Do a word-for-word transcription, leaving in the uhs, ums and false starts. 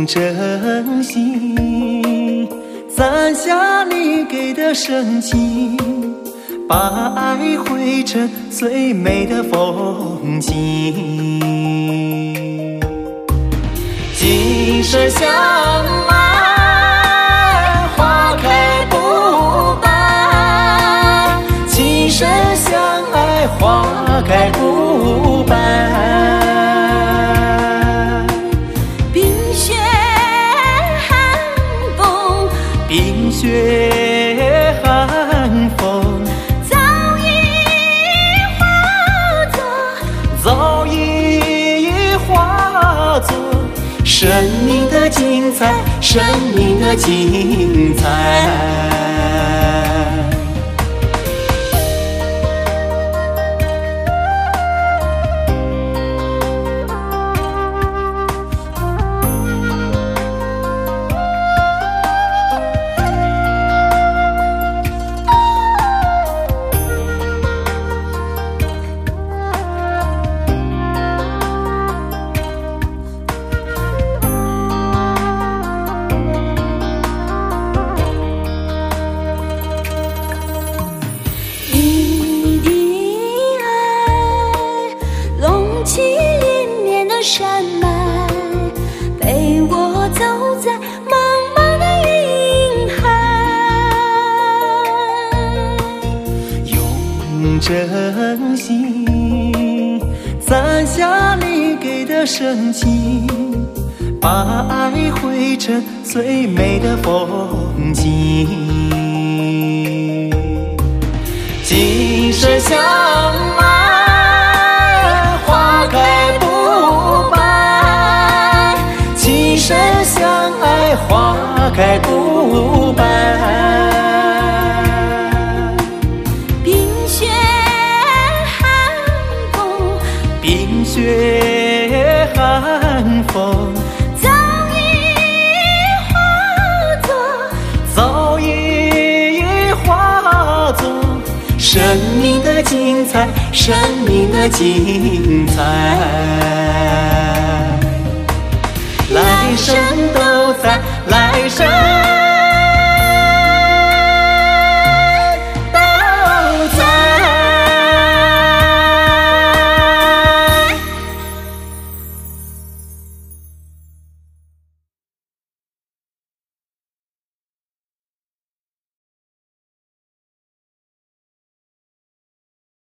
真心攒下你给的深情，把爱绘成最美的风景。今生相爱，花开不败。今生相爱，花开不败。 冰雪寒风， 冰雪寒风， 早已化作， 早已化作生命的精彩，生命的精彩。 起连绵的山脉，陪我走在茫茫的云海。 用真心攒下你给的深情，把爱绘成最美的风景。今生相爱，花开不败。今生相爱，花开不败。 冰雪寒风， 冰雪寒风， 早已化作， 早已化作生命的精彩，生命的精彩。来生都